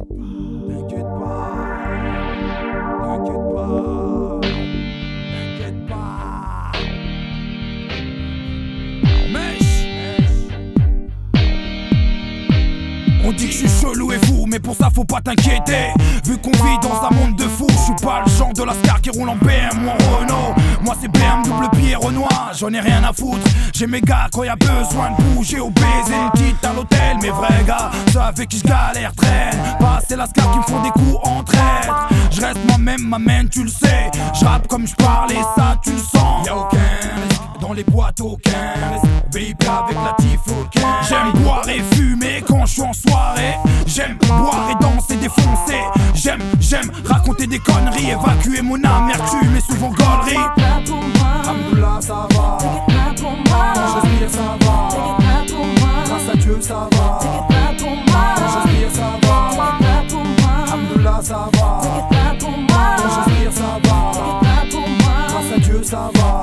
T'inquiète pas, t'inquiète pas, t'inquiète pas. Mèche. On dit que je suis chelou et fou, mais pour ça faut pas t'inquiéter. Vu qu'on vit dans un monde de fous, je suis pas le genre de lascar qui roule en BM ou en Renault. Moi c'est BM double pied Renoir, j'en ai rien à foutre. J'ai mes gars quand y'a besoin de bouger au baiser une petite à l'hôtel. Mes vrais gars, ceux avec qui je galère traîne. Pas c'est lascar qui me font des coups en traître. Je reste moi-même, ma main tu le sais. Je rappe comme je parle et ça tu le sens. Y'a aucun risque dans les boîtes, aucun risque. VIP avec la aucun. J'aime boire et fumer quand je suis en soirée. J'aime boire et danser défoncer. J'aime raconter des conneries. Évacuer mon amertume mais souvent gaulerie. Alhamdoulilah ça va. Quand j'aspire ça va. Grâce à Dieu ça va. Quand j'aspire ça va. Alhamdoulilah ça va. Quand j'aspire ça va. Grâce à Dieu ça va.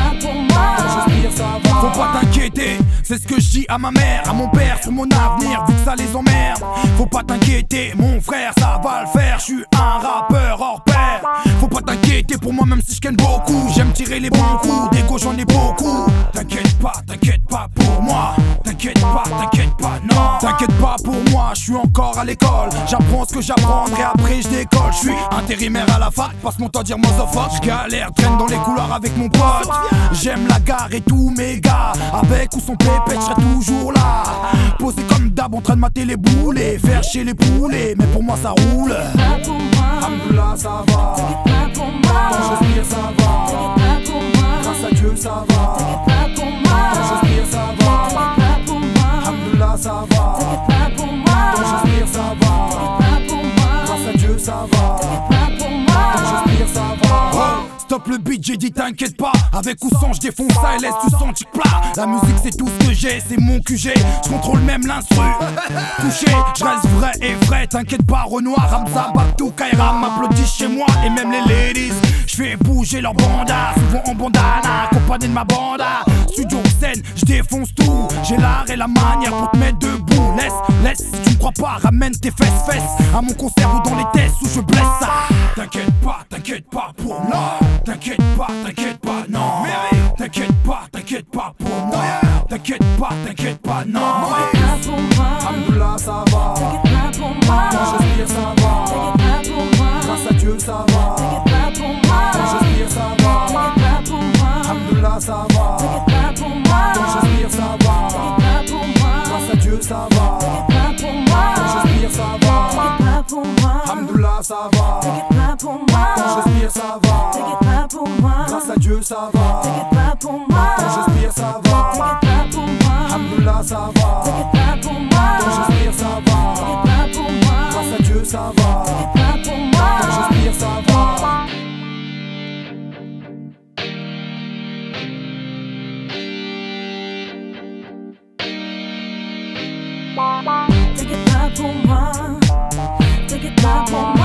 Quand j'aspire ça va. Faut pas t'inquiéter, c'est ce que je dis à ma mère, à mon père sur mon avenir, vu que ça les emmerde. Faut pas t'inquiéter, mon frère, ça va le faire. Je suis un rappeur hors pair. Faut pas t'inquiéter pour moi, même si je ken beaucoup. J'aime tirer les bons coups, d'égo j'en ai beaucoup. T'inquiète pas pour moi. T'inquiète pas, non. T'inquiète pas pour moi, je suis encore à l'école. J'apprends ce que j'apprendrai, après je décolle. Je suis intérimaire à la fac, passe mon temps à dire motherfuck. Je galère, traîne dans les couloirs avec mon pote. J'aime la gare et tous mes gars. Avec ou sans pépette, je serai toujours là. Posé comme d'hab en train de mater les boulets. Faire chier les poulets, mais pour moi ça roule. Alhamdoulilah ça va. Quand j'aspire ça va. Grâce à Dieu ça va. Quand j'aspire ça va. Alhamdoulilah ça va. Quand j'aspire ça va. Grâce à Dieu ça va. Quand j'aspire ça va. Stop le beat, j'ai dit t'inquiète pas. Avec ou sans je défonce ça et laisse du son tic plat. La musique c'est tout ce que j'ai, c'est mon QG. Je contrôle même l'instru. Touché, je reste vrai et vrai. T'inquiète pas, Renoir, Hamza, Babtou, Kaira m'applaudissent chez moi et même les ladies. Je fais bouger leur banda, souvent en bandana, accompagné de ma banda. Studio, scène, je défonce tout. J'ai l'art et la manière pour te mettre debout. Laisse, si tu me crois pas, ramène tes fesses à mon concert ou dans les tests où je blesse ça. T'inquiète pas pour moi. T'inquiète pas, non. T'inquiète pas pour moi. T'inquiète pas, non. Alhamdoulilah ça va. Quand j'aspire ça va. Grâce à Dieu ça va. Quand j'aspire ça va. Alhamdoulilah ça va. Quand j'aspire ça va. Grâce à Dieu ça va. Quand j'aspire ça va. Alhamdoulilah ça va. Quand j'aspire ça va. Grâce à Dieu ça va. Quand j'aspire ça va. Alhamdoulilah ça va. Quand j'aspire ça va. Grâce à Dieu ça va. Quand j'aspire ça va. T'inquiète pas pour moi, t'inquiète pas pour moi.